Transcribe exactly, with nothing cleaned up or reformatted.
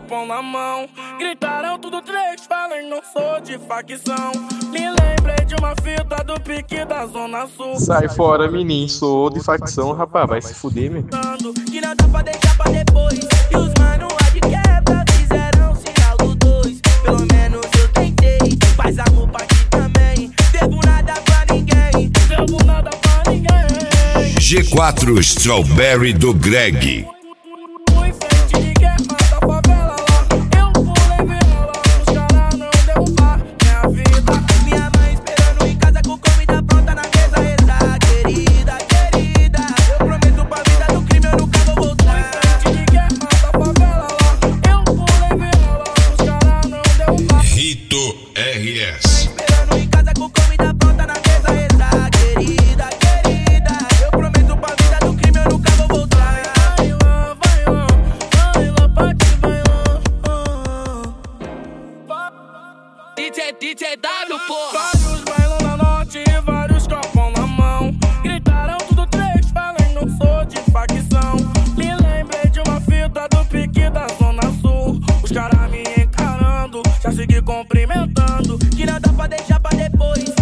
copão na mão. Gritaram tudo três, falem não sou de facção. Me lembrei de uma fita do pique da Zona Sul. Sai fora, menino, sou de facção, rapaz, vai se fuder, meu. Que não dá pra deixar pra depois. E os mano a de quebra fizeram sinal do dois. Pelo menos eu tentei, faz amor pra ti também. Devo nada pra ninguém, devo nada pra ninguém. G quatro Strawberry do Greg. Fui frente de guerra da favela lá. Eu pulei vela, os caras não derrubar minha vida. Minha mãe esperando em casa com comida pronta na mesa. Reza, querida, querida, eu prometo pra vida do crime eu nunca vou voltar. Fui frente de guerra da favela lá. Eu pulei vela, os caras não derrubar. Rito R S. Esperando em casa com comida pronta na mesa. Reza, querida, querida, eu prometo pra vida do crime eu nunca vou voltar. Vai lá, vai lá, vai lá pra te vai lá. D J, D J W, porra. Vários bailão na norte e vários copão na mão. Gritaram tudo três, falem não sou de facção. Me lembrei de uma fita do pique da Zona Sul. Os caras me encarando, já segui cumprimentando. Que não dá pra deixar pra depois.